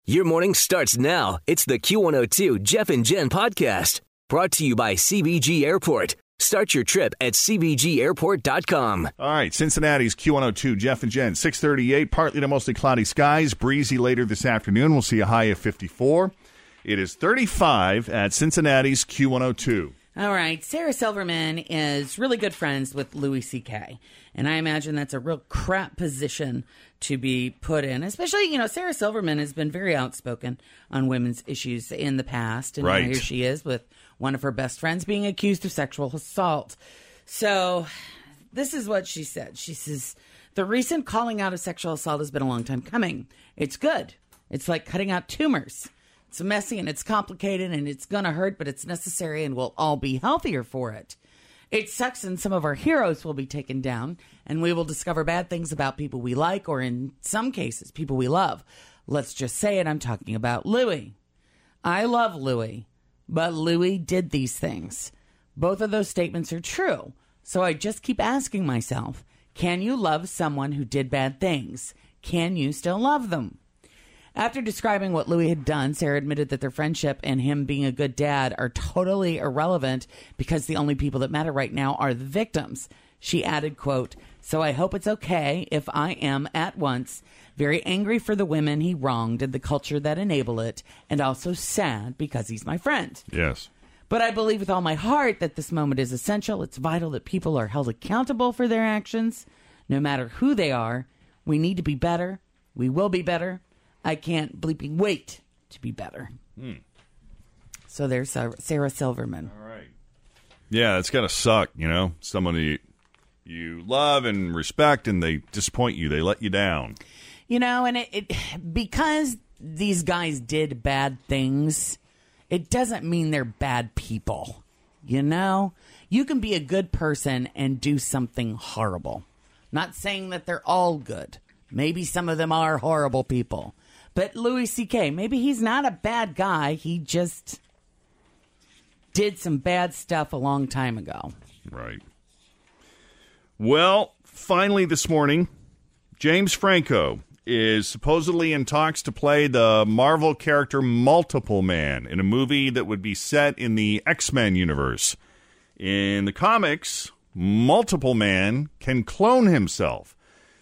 Your morning starts now. It's the Q102 Jeff and Jen podcast brought to you by CBG Airport. Start your trip at CBGAirport.com. All right, Cincinnati's Q102, Jeff and Jen, 638, partly to mostly cloudy skies, breezy later this afternoon. We'll see a high of 54. It is 35 at Cincinnati's Q102. All right, Sarah Silverman is really good friends with Louis C.K., and I imagine that's a real crap position to be put in, especially, Sarah Silverman has been very outspoken on women's issues in the past, and right. Now here she is with one of her best friends being accused of sexual assault. So this is what she said. She says, the recent calling out of sexual assault has been a long time coming. It's good. It's like cutting out tumors. It's messy and it's complicated and it's going to hurt, but it's necessary and we'll all be healthier for it. It sucks and some of our heroes will be taken down and we will discover bad things about people we like or in some cases, people we love. Let's just say it. I'm talking about Louis. I love Louis, but Louis did these things. Both of those statements are true. So I just keep asking myself, can you love someone who did bad things? Can you still love them? After describing what Louis had done, Sarah admitted that their friendship and him being a good dad are totally irrelevant because the only people that matter right now are the victims. She added, quote, so I hope it's okay if I am at once very angry for the women he wronged and the culture that enable it, and also sad because he's my friend. Yes. But I believe with all my heart that this moment is essential. It's vital that people are held accountable for their actions, no matter who they are. We need to be better. We will be better. I can't bleeping wait to be better. So there's Sarah Silverman. All right. Yeah, it's got to suck, Someone you love and respect, and they disappoint you. They let you down. And it because these guys did bad things, it doesn't mean they're bad people. You can be a good person and do something horrible. Not saying that they're all good. Maybe some of them are horrible people. But Louis C.K., maybe he's not a bad guy. He just did some bad stuff a long time ago. Right. Well, finally this morning, James Franco is supposedly in talks to play the Marvel character Multiple Man in a movie that would be set in the X-Men universe. In the comics, Multiple Man can clone himself.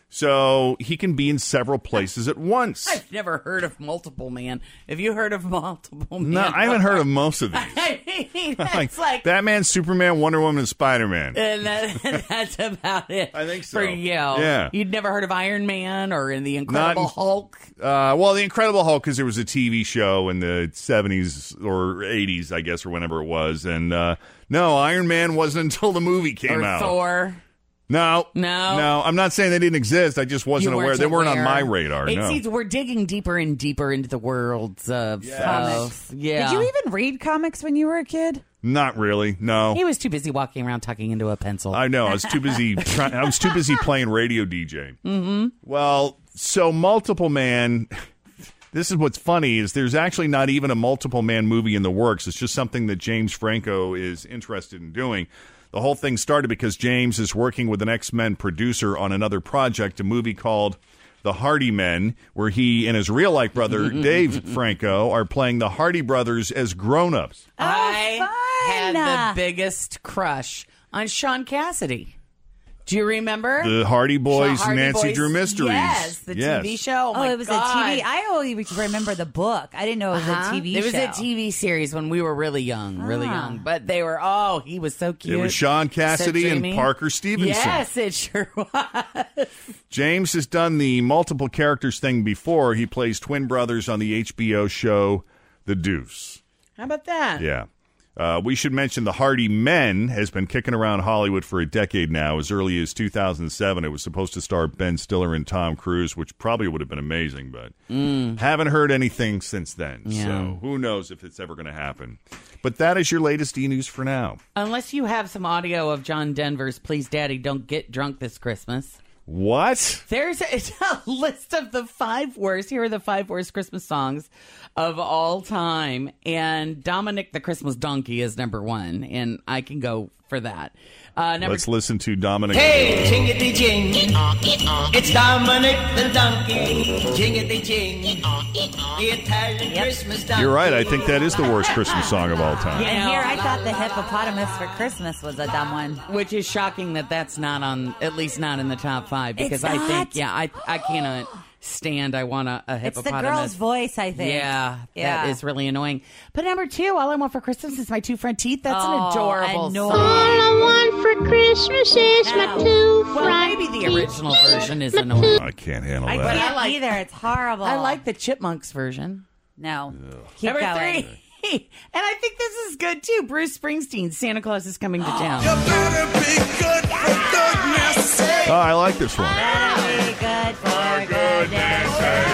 So he can be in several places at once. I've never heard of Multiple Man. Have you heard of Multiple Man? No, I haven't heard of most of these. I mean, that's like Batman, Superman, Wonder Woman, and Spider-Man. And that's about it. I think so. For you. Yeah. You'd never heard of Iron Man or in The Incredible Hulk? Well, The Incredible Hulk, because there was a TV show in the 70s or 80s, I guess, or whenever it was. And no, Iron Man wasn't until the movie came out. Or Thor. No. I'm not saying they didn't exist. I just wasn't aware. They weren't on my radar. It seems we're digging deeper and deeper into the worlds of comics. Yeah. Did you even read comics when you were a kid? Not really. No. He was too busy walking around tucking into a pencil. I know. I was too busy. I was too busy playing radio DJ. Mm-hmm. Well, so Multiple Man. This is what's funny is there's actually not even a Multiple Man movie in the works. It's just something that James Franco is interested in doing. The whole thing started because James is working with an X-Men producer on another project, a movie called The Hardy Men, where he and his real-life brother, Dave Franco, are playing the Hardy brothers as grown-ups. I had the biggest crush on Sean Cassidy. Do you remember? The Hardy Boys, Hardy Nancy Boys, Drew Mysteries. Yes, the TV show. Oh, it was God. a TV. I only remember the book. I didn't know it was a TV show. It was a TV series when we were really young. But they were, he was so cute. It was Sean Cassidy so and Parker Stevenson. Yes, it sure was. James has done the multiple characters thing before. He plays twin brothers on the HBO show The Deuce. How about that? Yeah. We should mention The Hardy Men has been kicking around Hollywood for a decade now. As early as 2007, it was supposed to star Ben Stiller and Tom Cruise, which probably would have been amazing, but haven't heard anything since then. Yeah. So who knows if it's ever going to happen. But that is your latest e-news for now. Unless you have some audio of John Denver's Please Daddy Don't Get Drunk This Christmas. What? There's a list of the 5 worst. Here are the 5 worst Christmas songs of all time. And Dominic the Christmas Donkey is number 1. And I can go for that. Let's listen to Dominic. Hey, jingity jing. It's Dominic the donkey. Jingity jing. The Italian Christmas donkey. You're right. I think that is the worst Christmas song of all time. And here I thought the hippopotamus for Christmas was a dumb one. Which is shocking that that's not on, at least not in the top 5. Because It's I not? think, I cannot stand. I want a It's hippopotamus. the girl's voice, I think. Yeah, that is really annoying. But number 2, All I Want for Christmas is My Two Front Teeth. That's an adorable annoying. song. All I want for Christmas is my two Well, front maybe the teeth. original version is annoying. I can't handle I that. can't like- either. It's horrible. I like the Chipmunks version. No. Keep Number going. 3. And I think this is good too. Bruce Springsteen, Santa Claus is Coming to Town. Oh, I like this one. Very good for goodness.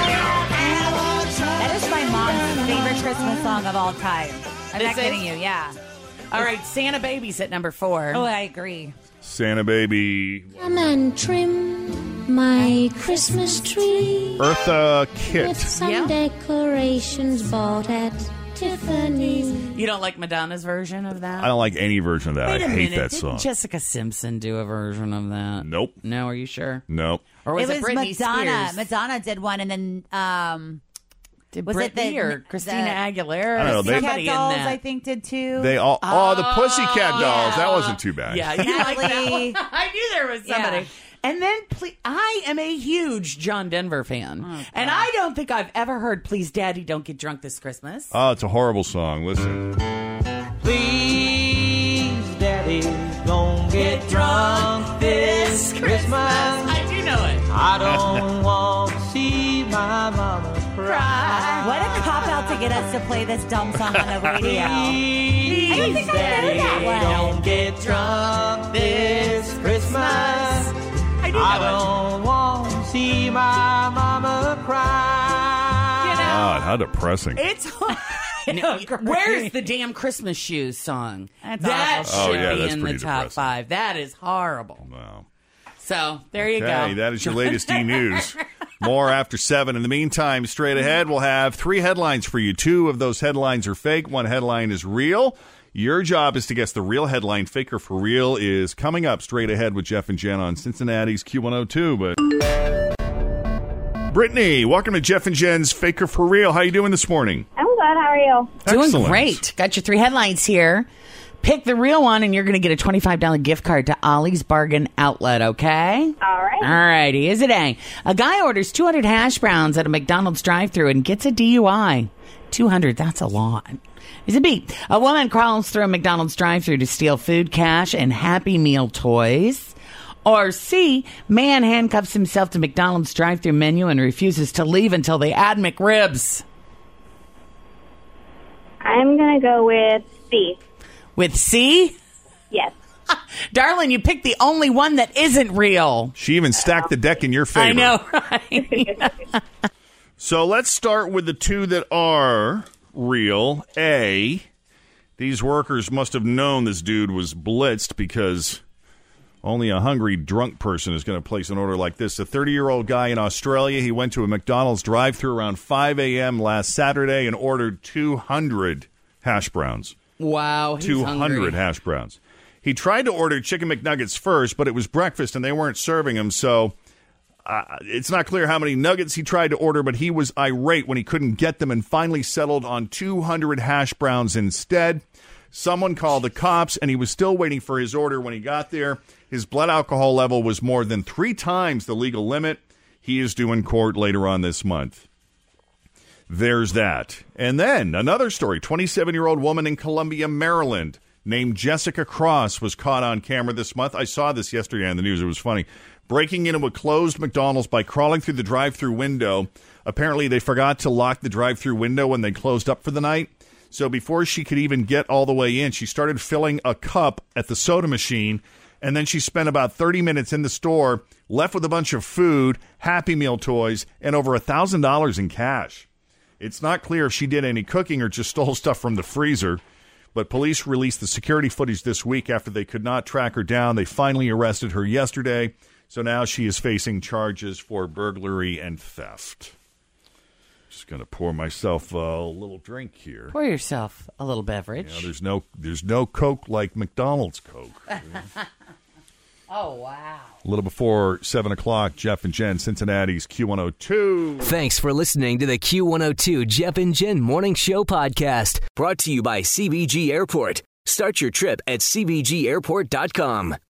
That is my mom's favorite Christmas song of all time. I'm Is not it? kidding you, yeah. All right, Santa Baby's at number 4. Oh, I agree. Santa Baby. Come and trim my Christmas tree Eartha with Kitt. some Yeah. decorations bought at Tiffany's. You don't like Madonna's version of that? I don't like any version of that. Wait I a hate minute. that Didn't song. Jessica Simpson do a version of that? Nope. No, are you sure? Nope. Or was it was Britney Madonna. Spears? Madonna did one, and then Did was it Britney the- or Christina the- Aguilera? I don't know, they- Somebody Pussycat Dolls, in that. I think, did too. They all. Oh, the Pussycat Dolls. That wasn't too bad. Yeah, you like that Natalie. one. I knew there was somebody. Yeah. And then, I am a huge John Denver fan. And I don't think I've ever heard Please Daddy Don't Get Drunk This Christmas. Oh, it's a horrible song. Listen. Please, Daddy, don't get drunk this Christmas. I do know it. I don't want to see my mama cry. What a cop-out to get us to play this dumb song on the radio. Please, don't think I know Daddy, that one. don't get drunk this Christmas. I do know I it. don't want to see my mama cry. You know, God, how depressing. it's where's the damn Christmas shoes song? That's that awful. Oh, should yeah, be that's in the pretty top depressing. 5. That is horrible. Wow. So there you Okay, go. that is your latest E-News. More after 7. In the meantime, straight ahead, we'll have 3 headlines for you. 2 of those headlines are fake. 1 headline is real. Your job is to guess the real headline. Faker for Real is coming up straight ahead with Jeff and Jen on Cincinnati's Q102. But Brittany, welcome to Jeff and Jen's Faker for Real. How you doing this morning? I'm good. How are you? Doing Excellent. great. Got your 3 headlines here. Pick the real one, and you're going to get a $25 gift card to Ollie's Bargain Outlet, okay? All right. All righty. Is it A? A guy orders 200 hash browns at a McDonald's drive-thru and gets a DUI. 200, that's a lot. Is it B? A woman crawls through a McDonald's drive-thru to steal food, cash, and Happy Meal toys. Or C, man handcuffs himself to McDonald's drive-thru menu and refuses to leave until they add McRibs. I'm going to go with C. With C? Yes. Darling, you picked the only one that isn't real. She even stacked the deck in your favor. I know, right? So let's start with the 2 that are real. A, these workers must have known this dude was blitzed because only a hungry, drunk person is going to place an order like this. A 30-year-old guy in Australia, he went to a McDonald's drive-thru around 5 a.m. last Saturday and ordered 200 hash browns. Wow, he's 200 hungry. hash browns. He tried to order chicken McNuggets first, but it was breakfast and they weren't serving him, so it's not clear how many nuggets he tried to order, but he was irate when he couldn't get them and finally settled on 200 hash browns instead. Someone called the cops, and he was still waiting for his order when he got there. His blood alcohol level was more than 3 times the legal limit. He is due in court later on this month. There's that. And then another story. 27-year-old woman in Columbia, Maryland, named Jessica Cross was caught on camera this month. I saw this yesterday on the news. It was funny. Breaking into a closed McDonald's by crawling through the drive-thru window. Apparently, they forgot to lock the drive-thru window when they closed up for the night. So before she could even get all the way in, she started filling a cup at the soda machine, and then she spent about 30 minutes in the store, left with a bunch of food, Happy Meal toys, and over $1,000 in cash. It's not clear if she did any cooking or just stole stuff from the freezer, but police released the security footage this week after they could not track her down. They finally arrested her yesterday, so now she is facing charges for burglary and theft. Just going to pour myself a little drink here. Pour yourself a little beverage. There's no Coke like McDonald's Coke. Oh, wow. A little before 7 o'clock, Jeff and Jen, Cincinnati's Q102. Thanks for listening to the Q102 Jeff and Jen Morning Show podcast, brought to you by CBG Airport. Start your trip at CBGAirport.com.